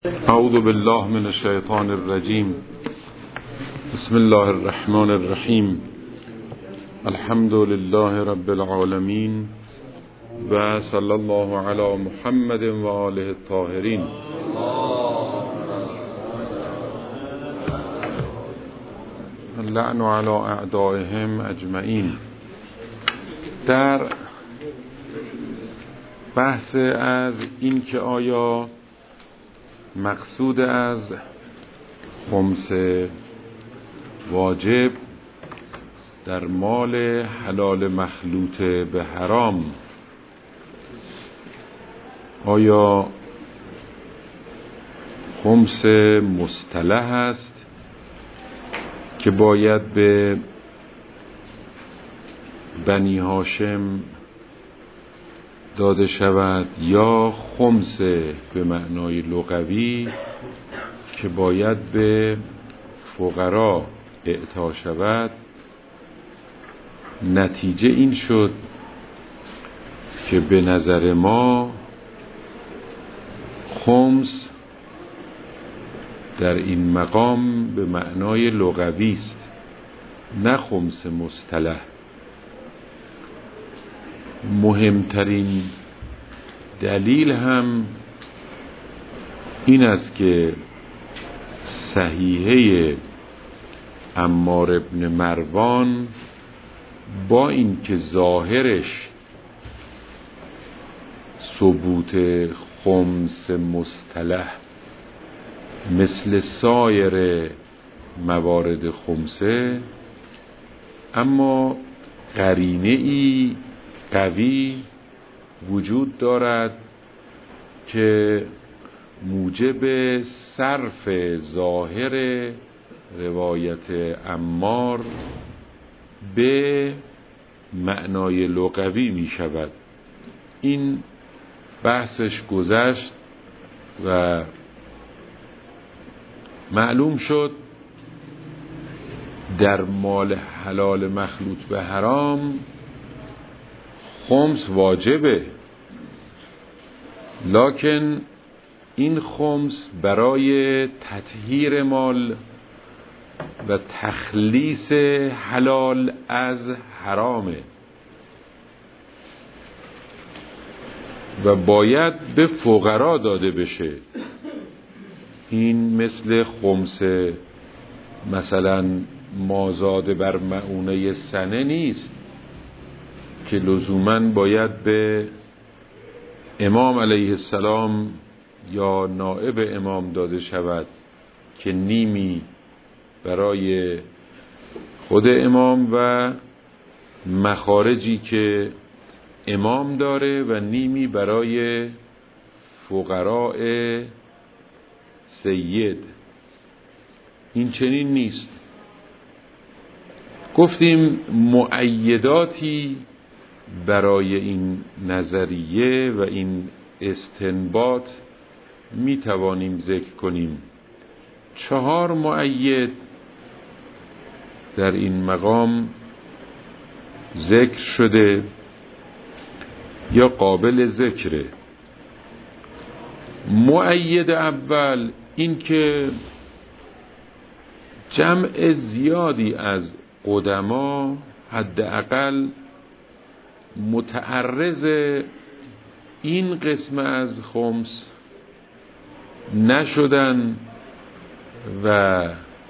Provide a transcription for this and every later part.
اعوذ بالله من الشیطان الرجیم. بسم الله الرحمن الرحیم. الحمد لله رب العالمین و صلی الله علی محمد و آله الطاهرین. اللعن علی اعدائهم اجمعین. در بحث از این که آیا مقصود از خمس واجب در مال حلال مخلوط به حرام آیا خمس مصطلح است که باید به بنی هاشم داده شود، یا خمس به معنای لغوی که باید به فقرا اعطا شود. نتیجه این شد که به نظر ما خمس در این مقام به معنای لغوی است، نه خمس مصطلح. مهمترین دلیل هم این است که صحیحه عمار ابن مروان با این که ظاهرش ثبوت خمس مصطلح مثل سایر موارد خمسه، اما قرینه ای قوی وجود دارد که موجب صرف ظاهر روایت عمار به معنای لغوی می شود. این بحثش گذشت و معلوم شد در مال حلال مخلوط به حرام خمس واجبه، لکن این خمس برای تطهیر مال و تخلیص حلال از حرامه و باید به فقرا داده بشه. این مثل خمس مثلا مازاد بر مؤونه سنه نیست که لزوماً باید به امام علیه السلام یا نائب امام داده شود که نیمی برای خود امام و مخارجی که امام داره و نیمی برای فقراء سید. این چنین نیست. گفتیم مؤیداتی برای این نظریه و این استنباط می توانیم ذکر کنیم. 4 مؤید در این مقام ذکر شده یا قابل ذکره. مؤید اول این که جمع زیادی از قدما حداقل متعرض این قسم از خمس نشدن و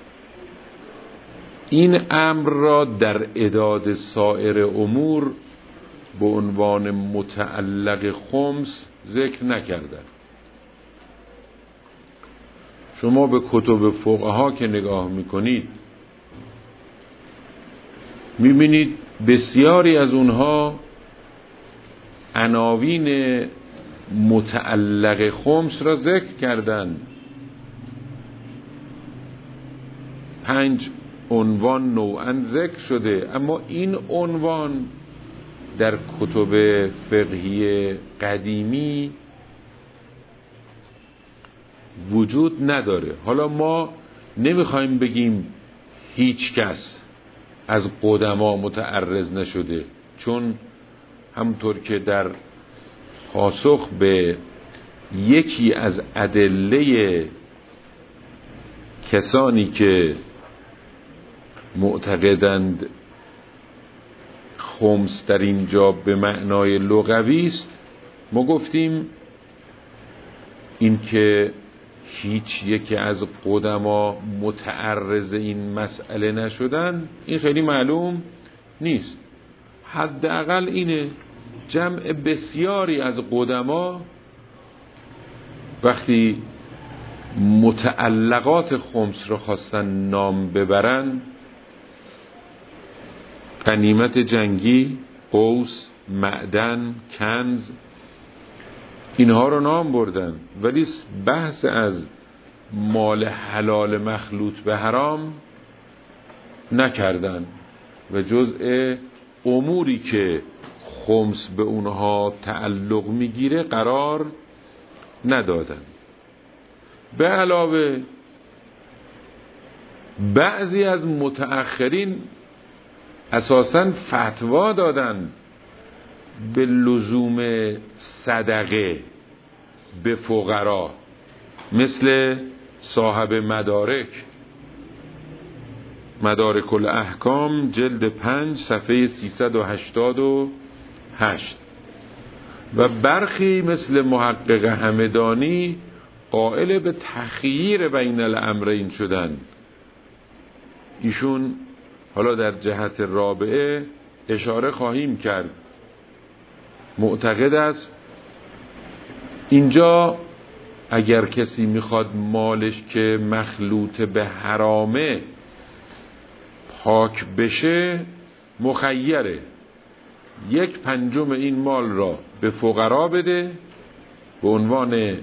این امر را در اعداد سایر امور به عنوان متعلق خمس ذکر نکردند. شما به کتب فقها که نگاه میکنید میبینید بسیاری از اونها عناوین متعلق خمس را ذکر کردند. 5 عنوان نوعاً ذکر شده، اما این عنوان در کتب فقهی قدیمی وجود نداره. حالا ما نمیخوایم بگیم هیچ کس از قدما متعرض نشده، چون همونطور که در پاسخ به یکی از ادله کسانی که معتقدند خمس در اینجا به معنای لغوی است، ما گفتیم این که هیچ یکی از قدما متعرض این مسئله نشدن، این خیلی معلوم نیست. حداقل اینه جمع بسیاری از قدما وقتی متعلقات خمس رو خواستن نام ببرن، غنیمت جنگی، قوس، معدن، کنز، اینها رو نام بردن، ولی بحث از مال حلال مخلوط به حرام نکردن و جزء اموری که خمس به اونها تعلق میگیره قرار ندادن. به علاوه بعضی از متأخرین اساساً فتوا دادن به لزوم صدقه به فقرا، مثل صاحب مدارک الاحکام جلد 5 صفحه 388 و برخی مثل محقق همدانی قائل به تخییر بین الامرین شدن. ایشون حالا در جهت رابعه اشاره خواهیم کرد، معتقد است اینجا اگر کسی میخواد مالش که مخلوط به حرامه پاک بشه، مخیره 1/5 این مال را به فقرا بده به عنوان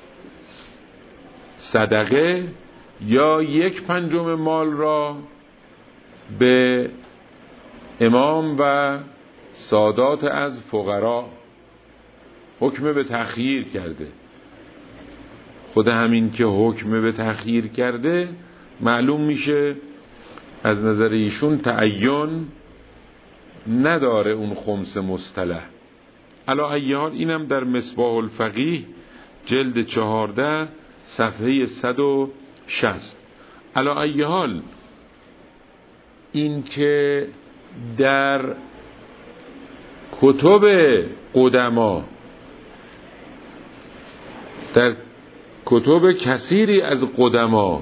صدقه، یا 1/5 مال را به امام و سادات از فقرا. حکم به تخییر کرده. خود همین که حکم به تخییر کرده معلوم میشه از نظر ایشون تعین نداره اون خمس مصطلح. علی ای حال اینم در مصباح الفقیه جلد 14 صفحه 160. علی ای حال این که در کتب قدما، در کتب کثیری از قدما،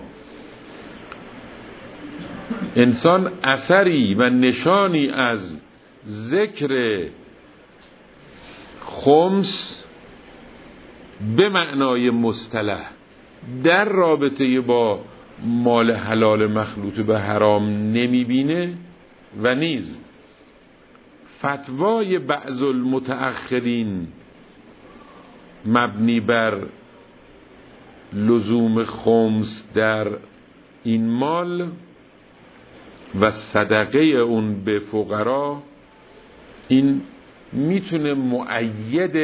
انسان اثری و نشانی از ذکر خمس به معنای مصطلح در رابطه با مال حلال مخلوط به حرام نمیبینه و نیز فتوای بعض المتأخرین مبنی بر لزوم خمس در این مال و صدقه اون به فقرا، این میتونه مؤید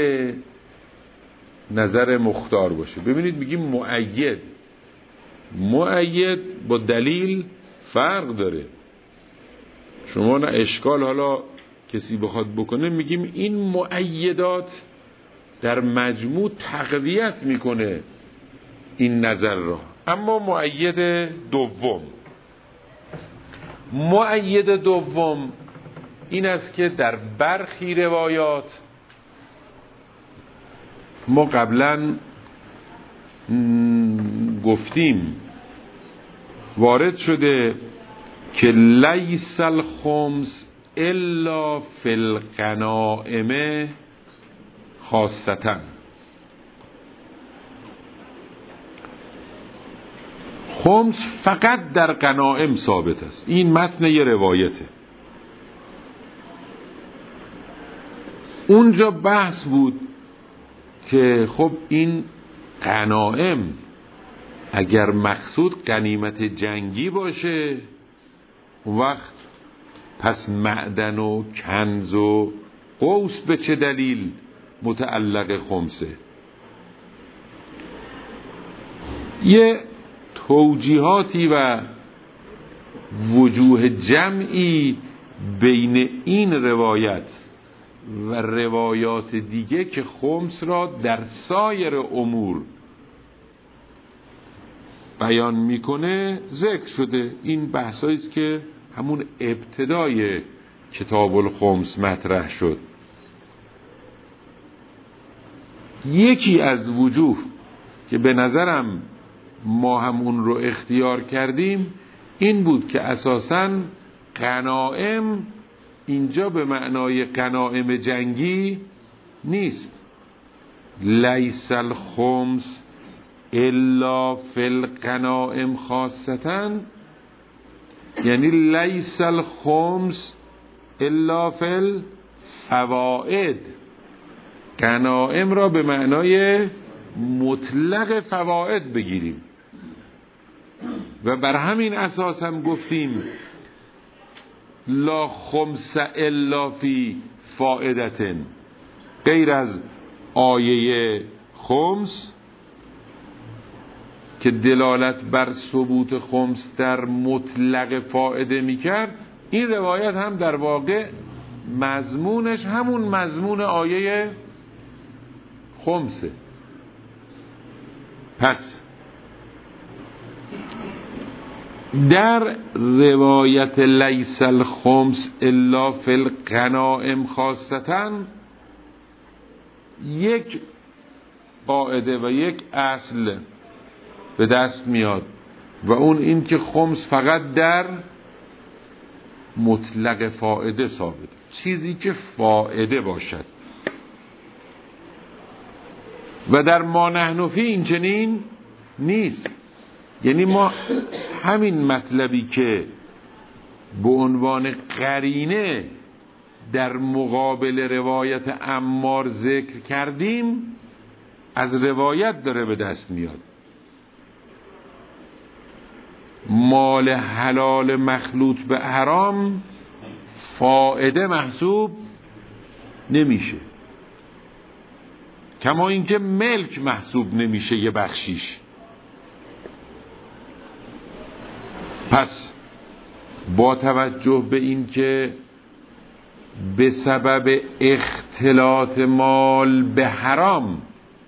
نظر مختار باشه. ببینید میگیم مؤید با دلیل فرق داره. شما نه اشکال حالا کسی بخواد بکنه، میگیم این مؤیدات در مجموع تقویت میکنه این نظر را. اما مؤید دوم این است که در برخی روایات ما قبلا گفتیم وارد شده که لیس الخمس الا فی الغنائم خاصتا. خمس فقط در غنائم ثابت است. این متن یه روایته. اونجا بحث بود که خب این غنائم اگر مقصود غنیمت جنگی باشه، وقت پس معدن و کنز و قوس به چه دلیل متعلق خمسه؟ یه توجیهاتی و وجوه جمعی بین این روایت و روایات دیگه که خمس را در سایر امور بیان میکنه ذکر شده. این بحثایی است که همون ابتدای کتاب الخمس مطرح شد. یکی از وجوه که به نظرم ما هم اون رو اختیار کردیم این بود که اساساً غنایم اینجا به معنای غنایم جنگی نیست. لیس الخمس الا فی الغنائم خاصتاً، یعنی لیس الخمس الا فی الفوائد. غنائم را به معنای مطلق فواید بگیریم و بر همین اساس هم گفتیم لا خمس الا فی فائدتن، غیر از آیه خمس که دلالت بر ثبوت خمس در مطلق فائده میکرد، این روایت هم در واقع مضمونش همون مضمون آیه خمسه. پس در روایت لیس الخمس الا فی الغنائم خاصتاً یک قاعده و یک اصل به دست میاد و اون این که خمس فقط در مطلق فائده ثابت، چیزی که فائده باشد. و در ما نحن فی این چنین نیست. یعنی ما همین مطلبی که به عنوان قرینه در مقابل روایت عمار ذکر کردیم از روایت داره به دست میاد. مال حلال مخلوط به حرام فائده محسوب نمیشه، کما اینکه ملک محسوب نمیشه یه بخشیش. پس با توجه به این که به سبب اختلاط مال به حرام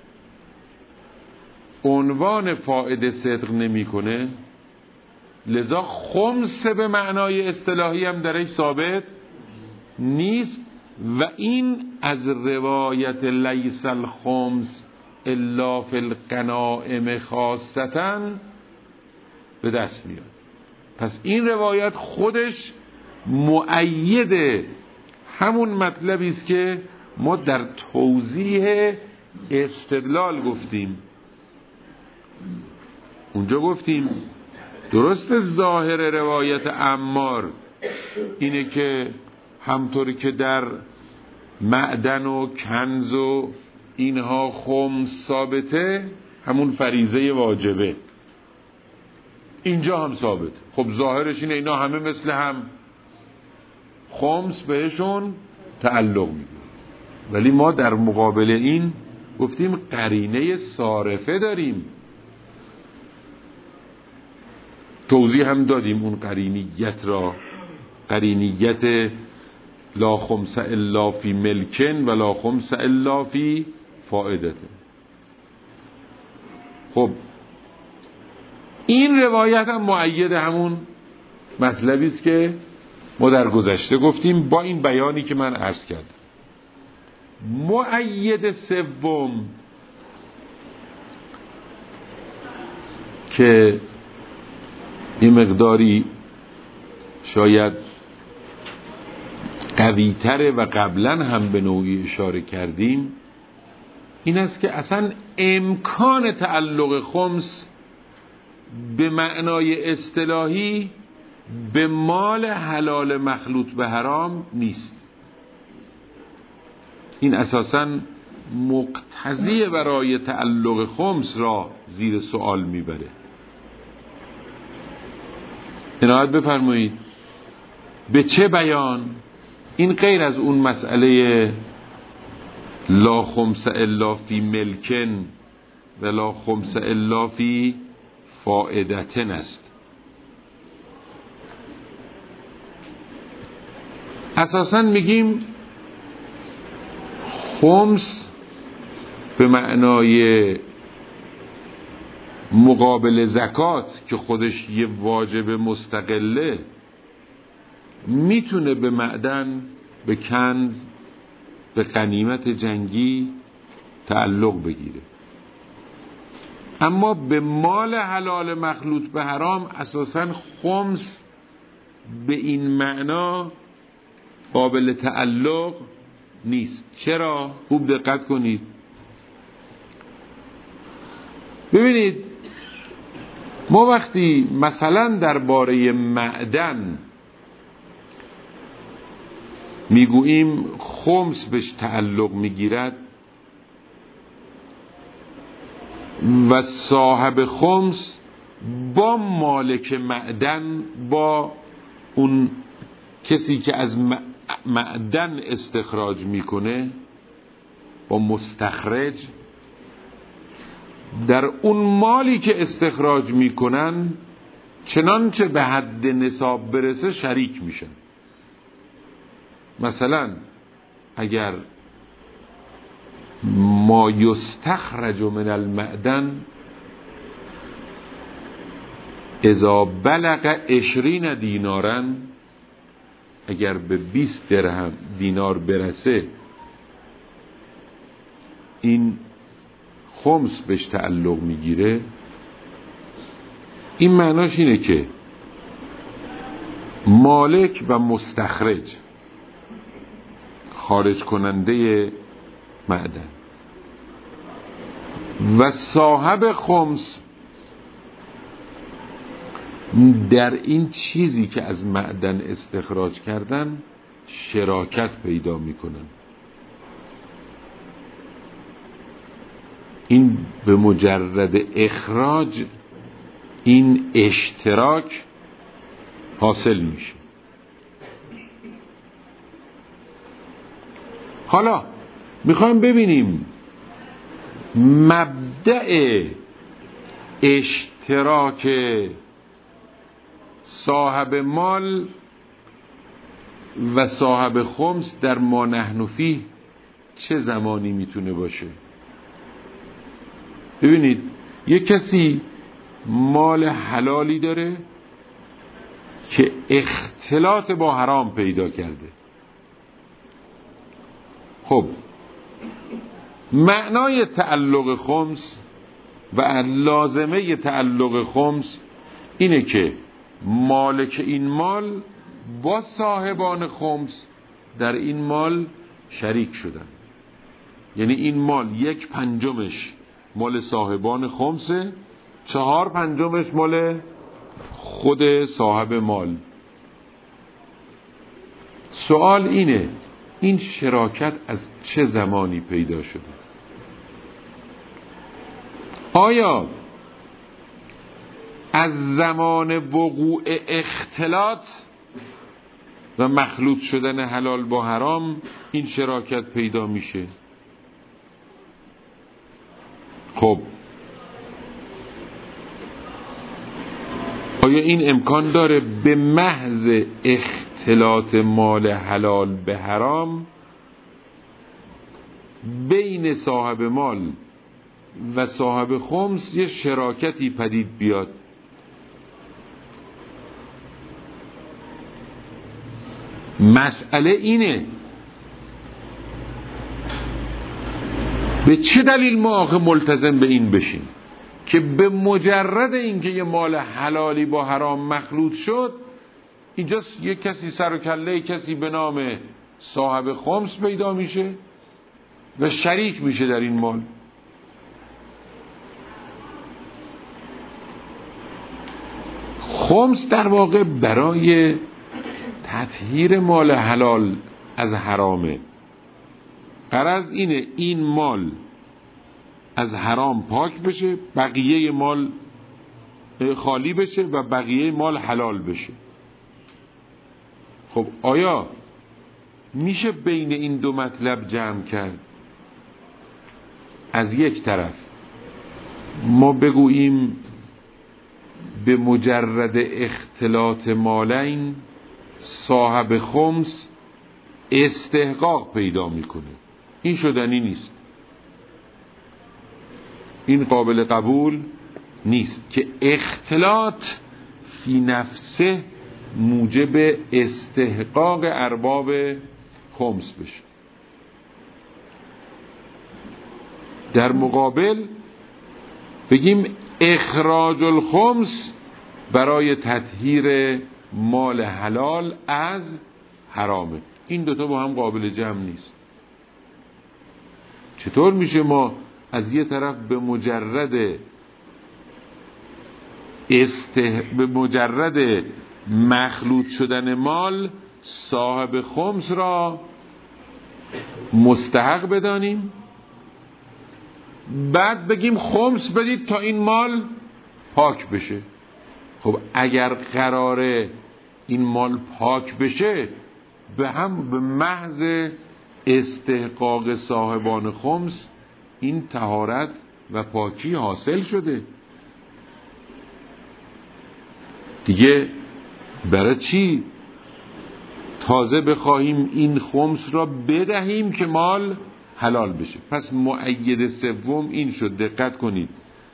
عنوان فائده صدق نمیکنه، لذا خمس به معنای اصطلاحی هم درش ثابت نیست و این از روایت لیس الخمس الا فی الغنائم خاصتاً به دست میاد. پس این روایت خودش مؤید همون مطلبی است که ما در توضیح استدلال گفتیم. اونجا گفتیم درست ظاهر روایت عمار اینه که همطوری که در معدن و کنز و اینها خمس ثابته، همون فریضه واجبه اینجا هم ثابت. خب ظاهرش اینه اینا همه مثل هم، خمس بهشون تعلق میگیره. ولی ما در مقابل این گفتیم قرینه صارفه داریم، توضیح هم دادیم اون قرینیت را، قرینیت لا خمس الا فی ملکن و لا خمس الا فی فائدت. خب این روایت هم مؤید همون مطلبی است که ما در گذشته گفتیم با این بیانی که من عرض کردم. مؤید سوم که این مقداری شاید قوی‌تره و قبلا هم به نوعی اشاره کردیم، این است که اصلا امکان تعلق خمس به معنای اصطلاحی به مال حلال مخلوط به حرام نیست. این اساساً مقتضی برای تعلق خمس را زیر سوال میبره. عنایت بفرمایید. به چه بیان؟ این غیر از اون مسئله لا خمس الا فی ملکن و لا خمس الا فی فائدتن است. اساساً میگیم خمس به معنای مقابل زکات که خودش یه واجب مستقله میتونه به معدن، به کنز، به غنیمت جنگی تعلق بگیره، اما به مال حلال مخلوط به حرام اساساً خمس به این معنا قابل تعلق نیست. چرا؟ خوب دقت کنید. ببینید ما وقتی مثلا درباره معدن میگوییم خمس بهش تعلق میگیرد و صاحب خمس با مالک معدن، با اون کسی که از معدن استخراج میکنه، با مستخرج، در اون مالی که استخراج میکنن چنانچه به حد نصاب برسه شریک میشن. مثلا اگر ما یستخرج من المعدن اذا بلغ 20 دینارا، اگر به 20 درهم دینار برسه این خمس بهش تعلق میگیره. این معناش اینه که مالک و مستخرج، خارج کننده معدن و صاحب خمس در این چیزی که از معدن استخراج کردن شراکت پیدا میکنن. این به مجرد اخراج این اشتراک حاصل میشه. حالا میخوایم ببینیم مبدأ اشتراک صاحب مال و صاحب خمس در ما نحن فیه چه زمانی میتونه باشه. ببینید یک کسی مال حلالی داره که اختلاط با حرام پیدا کرده. خب معنای تعلق خمس و لازمه تعلق خمس اینه که مالک این مال با صاحبان خمس در این مال شریک شدن. یعنی این مال 1/5 مال صاحبان خمسه، 4/5 مال خود صاحب مال. سوال اینه این شراکت از چه زمانی پیدا شده؟ آیا از زمان وقوع اختلاط و مخلوط شدن حلال با حرام این شراکت پیدا میشه؟ خب آیا این امکان داره به محض اختلاط مال حلال به حرام بین صاحب مال و صاحب خمس یه شراکتی پدید بیاد؟ مسئله اینه به چه دلیل ما آخه ملتزم به این بشیم که به مجرد اینکه یه مال حلالی با حرام مخلوط شد اینجا یک کسی سر و کله کسی به نام صاحب خمس پیدا میشه و شریک میشه در این مال. خمس در واقع برای تطهیر مال حلال از حرامه. غرض اینه این مال از حرام پاک بشه، بقیه مال خالی بشه و بقیه مال حلال بشه. خب آیا میشه بین این دو مطلب جمع کرد؟ از یک طرف ما بگوییم به مجرد اختلاط مالین صاحب خمس استحقاق پیدا میکنه این شدنی نیست، این قابل قبول نیست که اختلاط فی نفسه موجب استحقاق ارباب خمس بشه. در مقابل بگیم اخراج الخمس برای تطهیر مال حلال از حرامه. این دوتا با هم قابل جمع نیست. چطور میشه ما از یه طرف به مجرد مخلوط شدن مال صاحب خمس را مستحق بدانیم، بعد بگیم خمس بدید تا این مال پاک بشه؟ خب اگر قراره این مال پاک بشه، به محض استحقاق صاحبان خمس این طهارت و پاکی حاصل شده دیگه. برای چی تازه بخواهیم این خمس را بدهیم که مال حلال بشه؟ پس مؤید سوم این شد. دقت کنید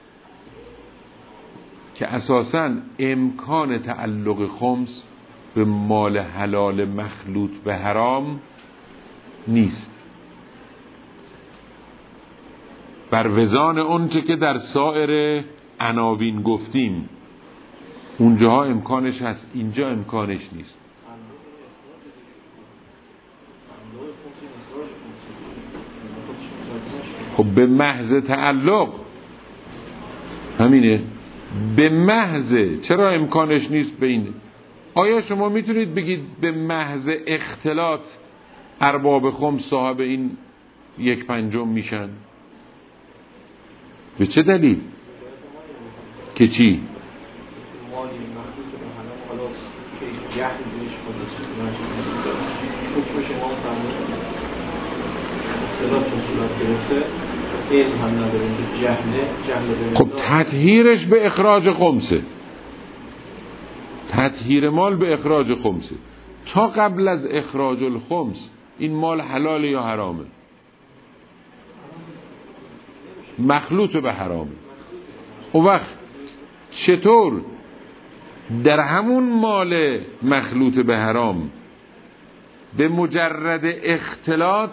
که اساساً امکان تعلق خمس به مال حلال مخلوط به حرام نیست، بر وزان اونچه که در سایر عناوین گفتیم. اونجاها امکانش هست، اینجا امکانش نیست. خب به محض تعلق همینه، به محض. چرا امکانش نیست به این؟ آیا شما میتونید بگید به محض اختلاط ارباب خمس صاحب این 1/5 میشن؟ به چه دلیل؟ که چی؟ خب تطهیرش به اخراج خمسه، تطهیر مال به اخراج خمسه. تا قبل از اخراج الخمس این مال حلال یا حرامه؟ مخلوط به حرامه. اون وقت چطور در همون مال مخلوط به حرام به مجرد اختلاط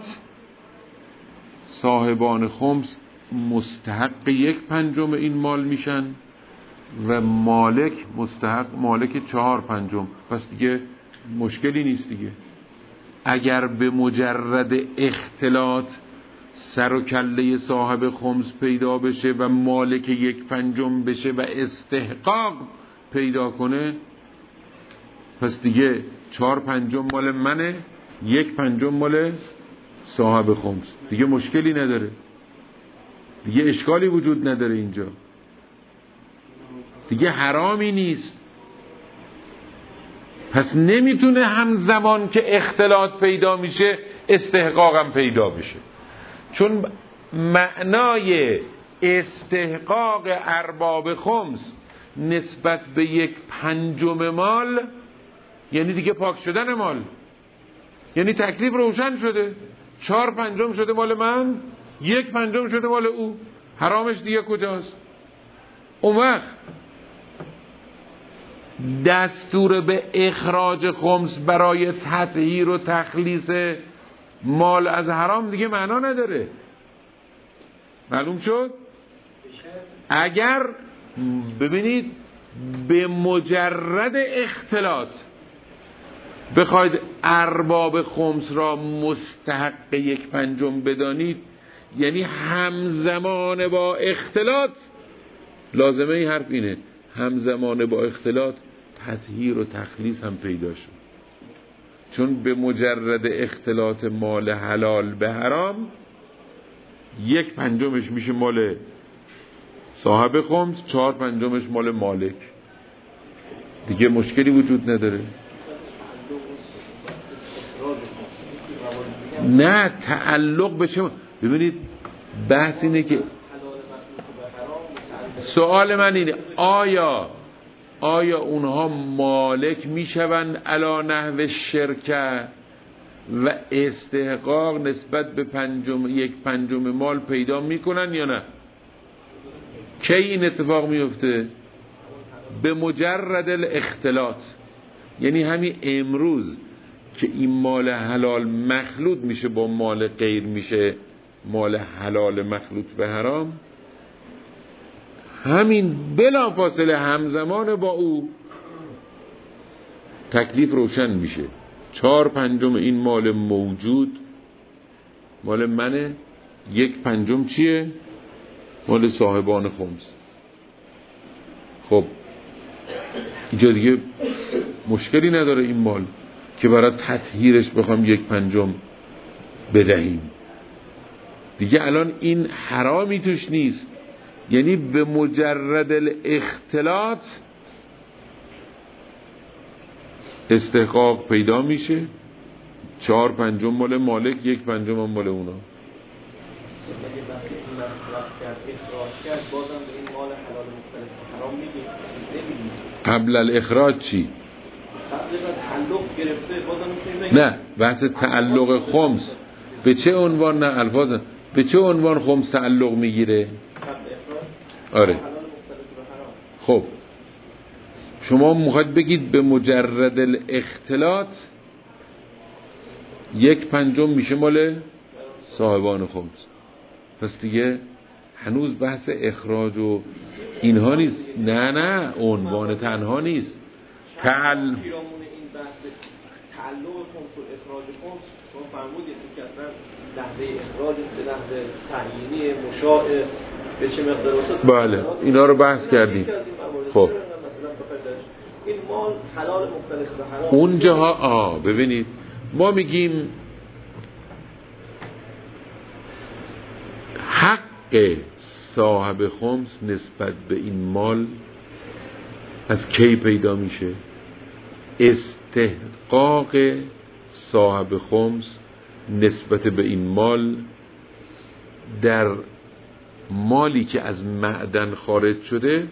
صاحبان خمس مستحق 1/5 این مال میشن و مالک مستحق مالک 4/5؟ پس دیگه مشکلی نیست دیگه. اگر به مجرد اختلاط سر و کله صاحب خمس پیدا بشه و مالک 1/5 بشه و استحقاق پیدا کنه، پس دیگه 4/5 مال منه، 1/5 مال صاحب خمس. دیگه مشکلی نداره، دیگه اشکالی وجود نداره، اینجا دیگه حرامی نیست. پس نمیتونه همزمان که اختلاط پیدا میشه استحقاقم پیدا بشه، چون معنای استحقاق ارباب خمس نسبت به 1/5 مال یعنی دیگه پاک شدن مال، یعنی تکلیف روشن شده. 4/5 شده مال من، 1/5 شده مال او، حرامش دیگه کجاست؟ اون وقت دستور به اخراج خمس برای تطهیر و تخلیص مال از حرام دیگه معنا نداره. معلوم شد؟ اگر ببینید به مجرد اختلاط بخواید ارباب خمس را مستحق 1/5 بدانید، یعنی همزمان با اختلاط، لازمه این حرف اینه، همزمان با اختلاط تطهیر و تخلیص هم پیدا شد. چون به مجرد اختلاط مال حلال به حرام 1/5 میشه مال صاحب خمس، 4/5 مال مالک. دیگه مشکلی وجود نداره. نه تعلق بشه. ببینید بحث اینه که سوال من اینه آیا اونها مالک میشوند علی نحو شرکه و استحقاق نسبت به یک پنجم مال پیدا میکنن یا نه؟ کی این اتفاق میفته؟ به مجرد الاختلاط، یعنی همین امروز که این مال حلال مخلوط میشه با مال غیر، میشه مال حلال مخلوط به حرام، همین بلافاصله همزمان با او تکلیف روشن میشه. 4/5 این مال موجود مال منه، 1/5 چیه؟ مال صاحبان خمس. خب اینجا دیگه مشکلی نداره این مال که برای تطهیرش بخوام 1/5 بدهیم دیگه. الان این حرامی توش نیست، یعنی به مجرد الاختلاط استحقاق پیدا میشه. 4/5 مال مالک، 1/5 مال اونا. قبل الاخراج چی؟ نه، بحث تعلق خمس به چه عنوان؟ نه الفاظ به چه عنوان خمس تعلق میگیره؟ آره. خب شما میخواید بگید به مجرد الاختلاط 1/5 میشه مال صاحبان خمس، پس دیگه هنوز بحث اخراج و اینها نیست. نه عنوان تنها نیست. تعلق خمس و اخراج خمس شما فرمودید که اصلا لحظه اخراج به لحظه تعیینی مشاع به چه مقدار واسه. بله اینا رو بحث کردیم. خب این مال حلال مختلف به حرام اونجاها ببینید ما میگیم حق صاحب خمس نسبت به این مال از کی پیدا میشه؟ استحقاق صاحب خمس نسبت به این مال در مالی که از معدن خارج شده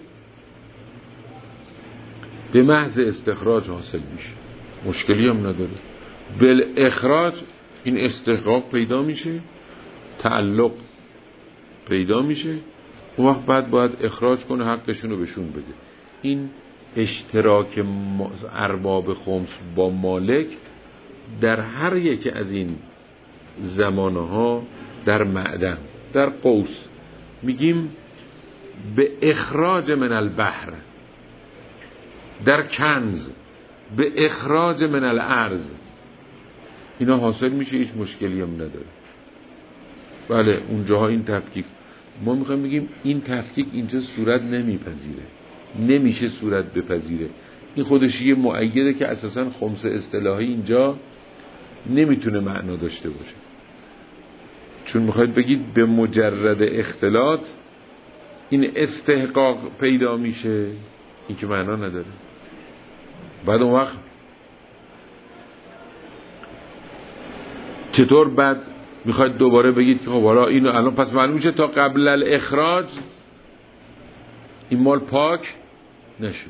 به محض استخراج حاصل میشه، مشکلی هم نداره. بالاخراج این استحقاق پیدا میشه، تعلق پیدا میشه، اون وقت بعد باید اخراج کنه، حقشون رو بهشون بده. این اشتراک ارباب خمس با مالک در هر یک از این زمانها در معدن، در قوس میگیم به اخراج من البحر، در کنز به اخراج من الارض، اینا حاصل میشه، هیچ مشکلی هم نداره. بله اونجاها این تفکیک، ما میخوایم بگیم این تفکیک اینجا صورت نمیپذیره، نمیشه صورت بپذیره. این خودش یه مؤیده که اساساً خمس اصطلاحی اینجا نمیتونه معنا داشته باشه، چون میخواید بگید به مجرد اختلاط این استحقاق پیدا میشه، این که معنا نداره. بعد اون وقت چطور بعد میخواید دوباره بگید که خب حالا اینو الان پس معلوم میشه تا قبل الاخراج این مال پاک نشد؟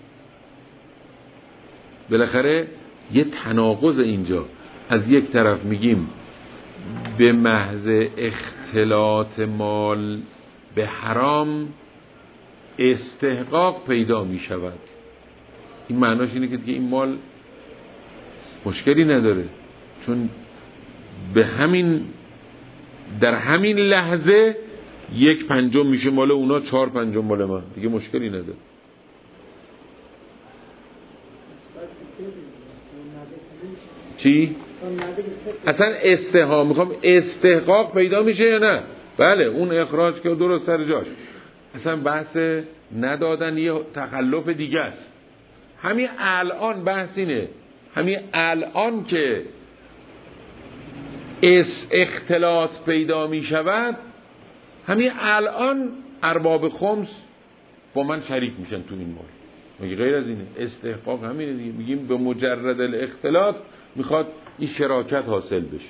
بالاخره یه تناقض اینجا. از یک طرف میگیم به محض اختلاط مال به حرام استحقاق پیدا میشود، این معناش اینه که دیگه این مال مشکلی نداره، چون به همین در همین لحظه 1/5 میشه مال اونا، 4/5 مال من، دیگه مشکلی نداره. چی؟ اصلا میخوام استحقاق پیدا میشه یا نه؟ بله اون اخراج که درست سر جاش، اصلا بحث ندادن یه تخلف دیگه است. همین الان بحث اینه، همین الان که اختلاط پیدا می شود، همین الان ارباب خمس با من شریک میشن تو این مال. مگه غیر از اینه؟ استحقاق همینه دیگه. میگیم به مجرد الاختلاط میخواد این شراکت حاصل بشه.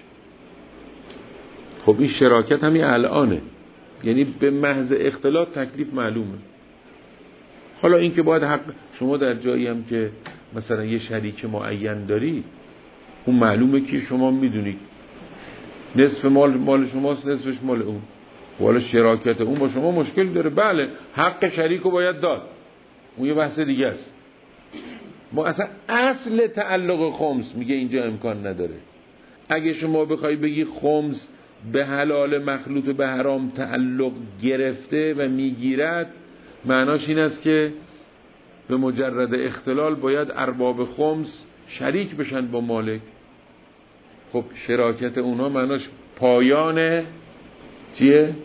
خب این شراکت همین الانه، یعنی به محض اختلاط تکلیف معلومه. حالا این که باید حق شما در جایی هم که مثلا یه شریک معین داری، اون معلومه که شما میدونید نصف مال شماست، نصفش مال اون. حالا شراکت اون با شما مشکل داره، بله حق شریک رو باید داد، اون یه بحث دیگه است. ما اصل تعلق خمس میگه اینجا امکان نداره. اگه شما بخوای بگی خمس به حلال مخلوط به حرام تعلق گرفته و میگیرد، معناش این است که به مجرد اختلال باید ارباب خمس شریک بشن با مالک. خب شراکت اونها معناش پایان چیه؟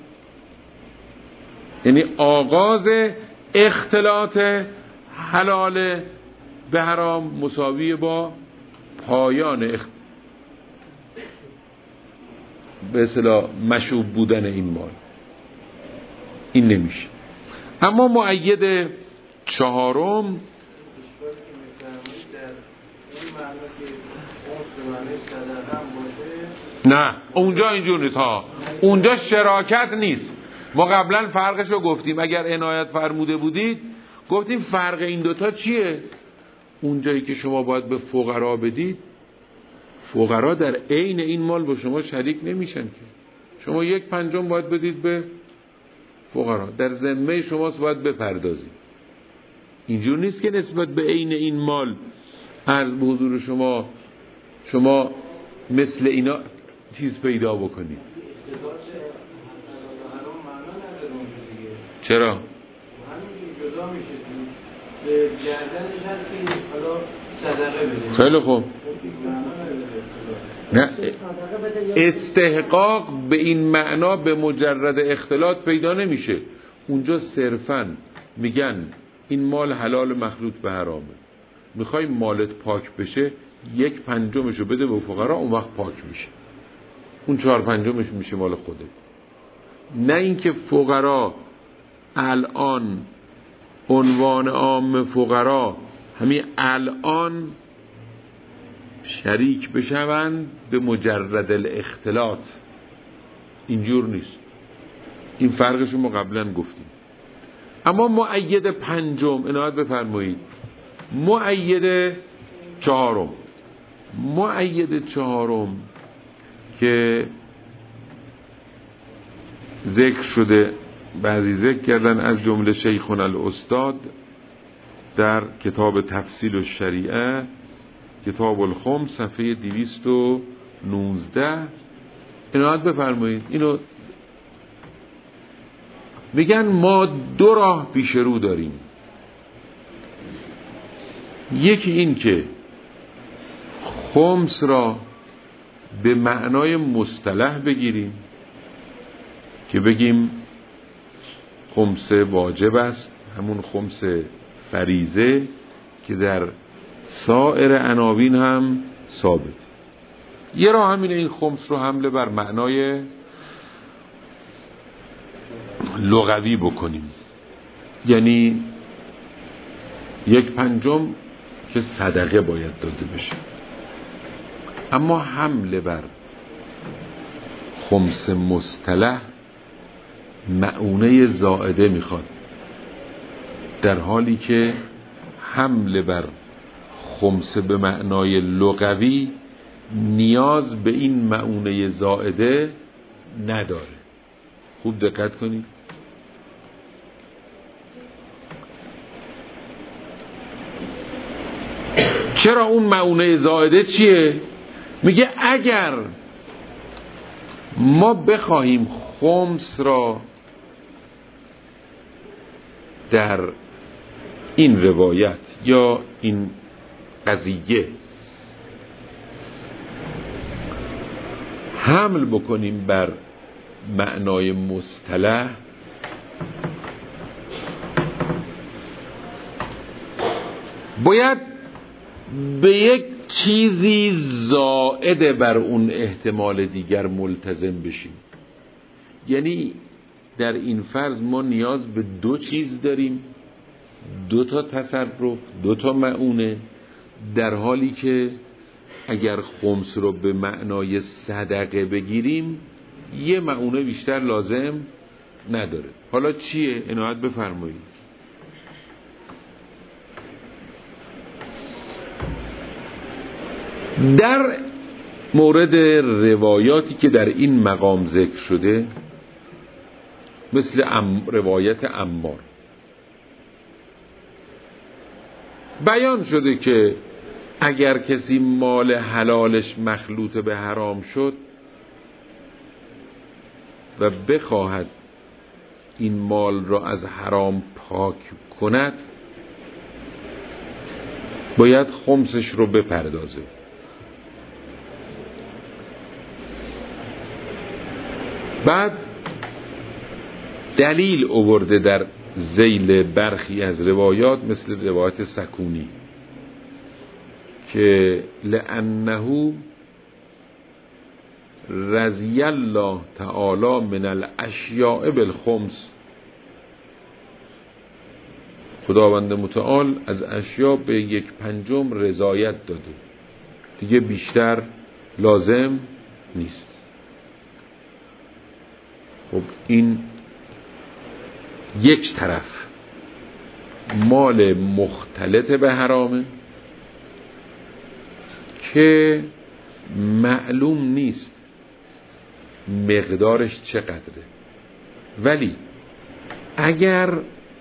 یعنی آغاز اختلاط حلال به حرام مساوی با پایان به اصطلاح مشوب بودن این مال. این نمیشه. اما مؤید چهارم نه، اونجا اینجور نیست ها، اونجا شراکت نیست. ما قبلا فرقش رو گفتیم، اگر عنایت فرموده بودید گفتیم فرق این دوتا چیه. اونجایی که شما باید به فقرا بدید، فقرا در عین این مال با شما شریک نمیشن که. شما 1/5 باید بدید به فقرا، در ذمه شماست باید بپردازید. اینجور نیست که نسبت به عین این مال عرض به حضور شما مثل اینا چیز پیدا بکنید. چرا؟ خیلی خوب. نه، استحقاق به این معنا به مجرد اختلاط پیدا نمیشه. اونجا صرفاً میگن این مال حلال مخلوط به حرامه، میخوای مالت پاک بشه 1/5 بده به فقرا، اون وقت پاک میشه. اون 4/5 میشه مال خودت. نه اینکه فقرا الان عنوان عام فقرا همین الان شریک بشوند به مجرد الاختلاط. اینجور نیست. این فرقش رو ما قبلا گفتیم. اما مؤید پنجم عنایت بفرمایید، مؤید چهارم. مؤید چهارم که ذکر شده، بعضی ذکر کردن از جمله شیخنا الاستاد در کتاب تفصیل الشریعه کتاب الخمس صفحه 219. عنایت بفرمایید. اینو میگن ما 2 راه پیش رو داریم. یکی این که خمس را به معنای مصطلح بگیریم که بگیم خمس واجب است، همون خمس فریضه که در سایر عناوین هم ثابت. یه راه همینه این خمس رو حمله بر معنای لغوی بکنیم، یعنی 1/5 که صدقه باید داده بشه. اما حمله بر خمس مصطلح مؤونه زائده میخواد، در حالی که حمله بر خمس به معنای لغوی نیاز به این مؤونه زائده نداره. خوب دقت کنید. چرا اون مؤونه زائده چیه؟ میگه اگر ما بخواهیم خمس را در این روایت یا این قضیه حمل بکنیم بر معنای مصطلح، باید به یک چیزی زائد بر اون احتمال دیگر ملتزم بشیم. یعنی در این فرض ما نیاز به 2 چیز داریم، 2 تا تصرف، 2 تا مؤونه، در حالی که اگر خمس رو به معنای صدقه بگیریم یه مؤونه بیشتر لازم نداره. حالا چیه؟ عنایت بفرمایید. در مورد روایاتی که در این مقام ذکر شده مثل روایت عمار بیان شده که اگر کسی مال حلالش مخلوط به حرام شد و بخواهد این مال را از حرام پاک کند باید خمسش رو بپردازه. بعد دلیل آورده در ذیل برخی از روایات مثل روایت سکونی که لأنه رضی الله تعالی من الاشیاء بالخمس، خداوند متعال از اشیاء به 1/5 رضایت داده، دیگه بیشتر لازم نیست. خب این یک طرف مال مختلط به حرامه که معلوم نیست مقدارش چقدره، ولی اگر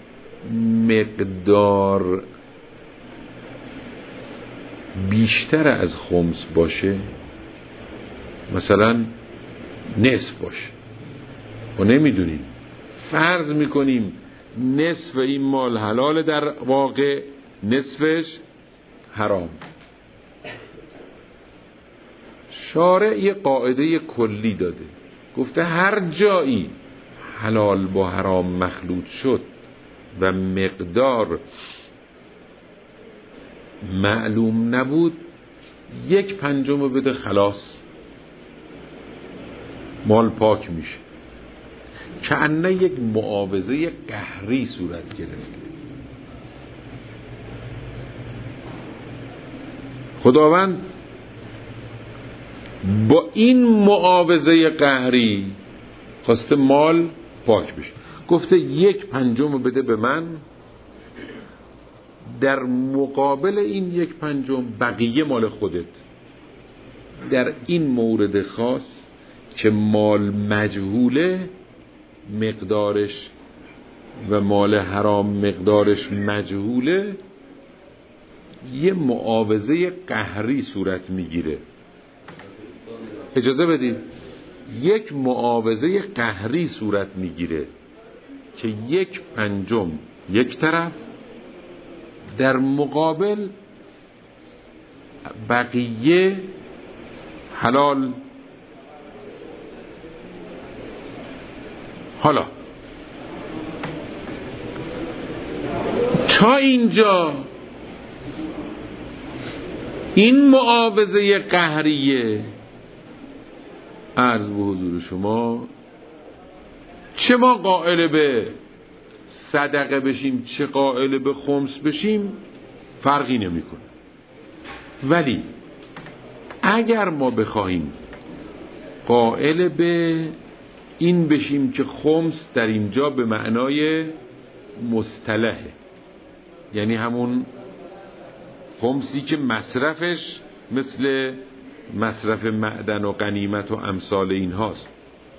مقدار بیشتر از خمس باشه، مثلا نصف باشه، و نمیدونیم، فرض میکنیم نصف این مال حلال، در واقع نصفش حرام. شارع یه قاعده کلی داده، گفته هر جایی حلال با حرام مخلوط شد و مقدار معلوم نبود 1/5 بده، خلاص مال پاک میشه. کأنه یک معاوضه قهری صورت گرفته. خداوند با این معاوضه قهری خواسته مال پاک بشه، گفته 1/5 بده به من، در مقابل این 1/5 بقیه مال خودت. در این مورد خاص که مال مجهوله مقدارش و مال حرام مقدارش مجهوله، یه معاوضه قهری صورت میگیره. اجازه بدید، یک معاوضه قهری صورت میگیره که 1/5 یک طرف، در مقابل بقیه حلال. حالا تا اینجا این معاوضه قهریه، عرض به حضور شما، چه ما قائل به صدقه بشیم چه قائل به خمس بشیم فرقی نمیکنه. ولی اگر ما بخواهیم قائل به این بشیم که خمس در اینجا به معنای مصطلحه، یعنی همون خمسی که مصرفش مثل مصرف معدن و غنیمت و امثال این هاست،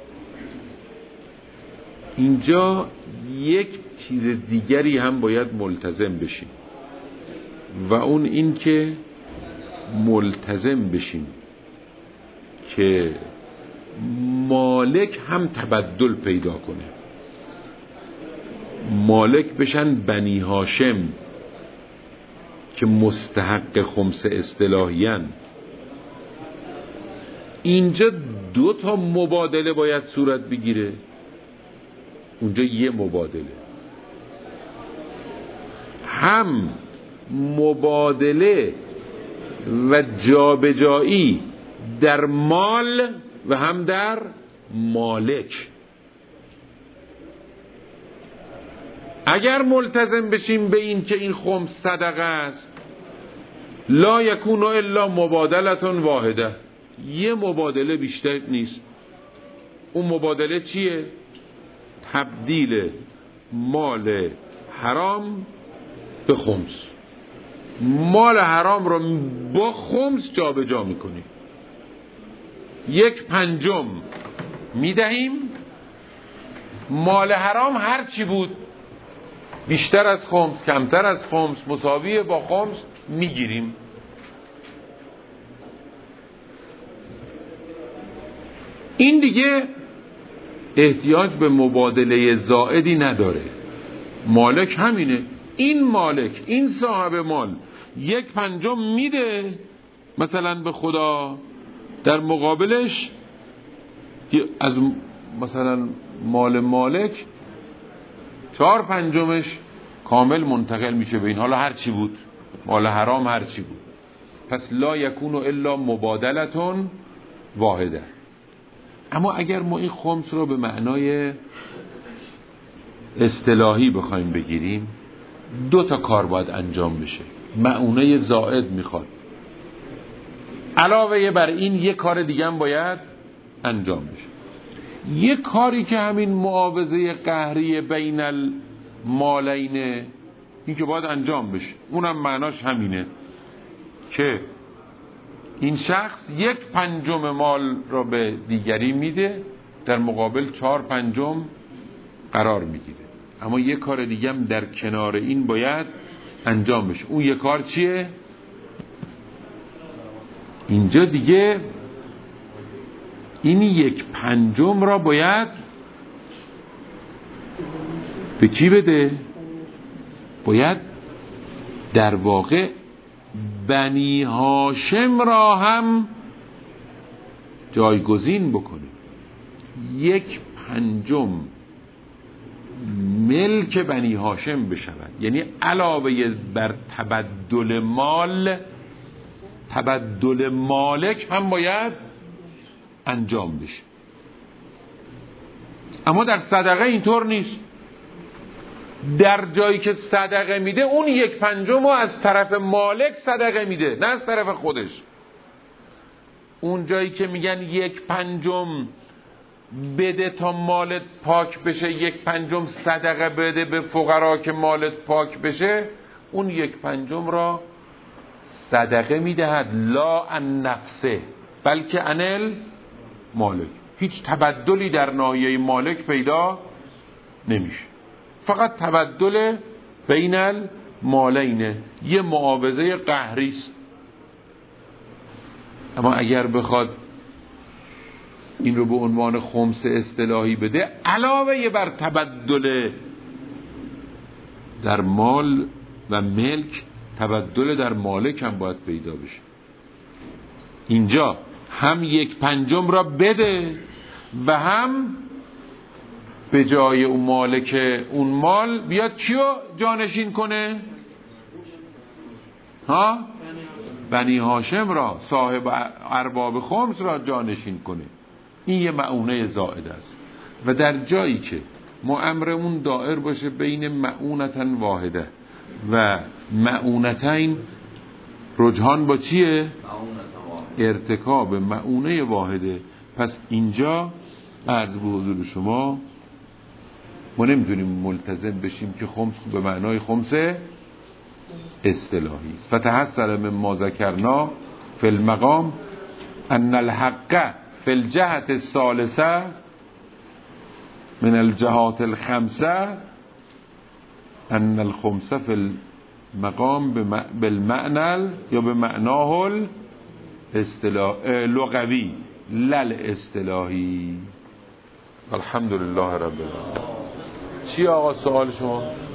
اینجا یک چیز دیگری هم باید ملتزم بشیم و اون این که ملتزم بشیم که مالک هم تبدل پیدا کنه، مالک بشن بنی هاشم که مستحق خمس اصطلاحیاً. اینجا 2 مبادله باید صورت بگیره، اونجا یه مبادله، هم مبادله و جابجایی در مال و هم در مالک. اگر ملتزم بشیم به این که این خمس صدقه است، لا یکون الا مبادله واحده، یه مبادله بیشتر نیست. اون مبادله چیه؟ تبدیل مال حرام به خمس، مال حرام رو با خمس جا به جا میکنی. 1/5 میدهیم، مال حرام هر چی بود بیشتر از خمس کمتر از خمس مساویه با خمس میگیریم. این دیگه احتیاج به مبادله زائدی نداره، مالک همینه. این مالک، این صاحب مال 1/5 میده مثلا به خدا، در مقابلش از مثلا مال مالک 4/5 کامل منتقل میشه به این. حالا هر چی بود، مال حرام هر چی بود. پس لا یکون الا مبادلتون واحده. اما اگر ما این خمس رو به معنای اصطلاحی بخوایم بگیریم، 2 تا کار باید انجام بشه. مؤونه زائد میخواد، علاوه بر این یک کار دیگه هم باید انجام بشه. یک کاری که همین معاوضه قهری بین المالین، این که باید انجام بشه، اونم معناش همینه که این شخص 1/5 مال را به دیگری میده، در مقابل 4/5 قرار میگیره. اما یک کار دیگه هم در کنار این باید انجام بشه. اون یک کار چیه؟ اینجا دیگه این 1/5 را باید به کی بده؟ باید در واقع بنی هاشم را هم جایگزین بکنه. 1/5 ملک بنی هاشم بشود، یعنی علاوه بر تبدل مال، تبدل مالک هم باید انجام بشه. اما در صدقه اینطور نیست. در جایی که صدقه میده، اون 1/5 رو از طرف مالک صدقه میده، نه از طرف خودش. اون جایی که میگن 1/5 بده تا مالت پاک بشه، 1/5 صدقه بده به فقرا که مالت پاک بشه، اون 1/5 را صدقه میدهد، لا عن نفسه بلکه عن مالک. هیچ تبدلی در ناحیه مالک پیدا نمیشه، فقط تبدل بین المالینه، یه معاوضه قهری است. اما اگر بخواد این رو به عنوان خمس اصطلاحی بده، علاوه بر تبدل در مال و ملک، تبدل در مالک هم باید پیدا بشه. اینجا هم 1/5 را بده و هم به جای اون مالک اون مال بیاد چیو جانشین کنه؟ ها؟ بنی هاشم را، صاحب ارباب خمس را جانشین کنه. این یه مؤونه زائد است. و در جایی که ما امرمون دائر باشه بین مؤونتن واحده و مؤونتین، رجحان با چیه؟ ارتکاب مؤونه واحده. پس اینجا عرض به حضور شما، ما نمیتونیم ملتزم بشیم که خمس به معنای خمس اصطلاحی است. فتحصل من ما ذکرنا فی المقام ان الحق فی الجهت الثالثه من الجهات الخمسه ان الخمس فی المقام بالمعنى یا به معناه لغوی لل اصطلاحی. الحمدلله رب العالمین. چی آقا سوال شما؟